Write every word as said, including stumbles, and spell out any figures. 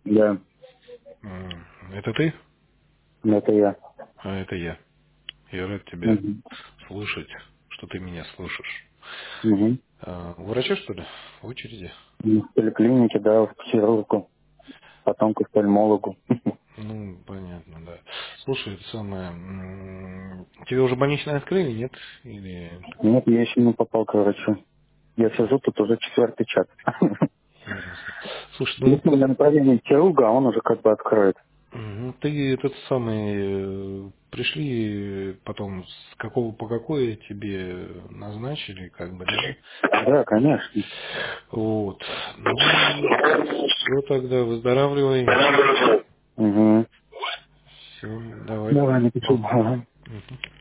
Да, М, Это ты? это я. А это я. Я рад тебя Угу. слышать, что ты меня слышишь. Угу. А, у врача, что ли? В очереди? В поликлинике, да, в хирургу, потом к офтальмологу. Ну, понятно, да. Слушай, это самое... м, Тебе уже больничное открыли, нет? Или... Нет, я еще не попал к врачу. Я сижу тут уже четвертый час. Ясно. Слушай, ну, Если у меня направление к хирургу, а он уже как бы откроет. ну, ты этот самый... э, Пришли потом, с какого по какое тебе назначили, как бы, да? Да, конечно. Вот. Ну, все тогда, выздоравливай. Угу. Все, давай. Давай, напишу. Мгм. Ага.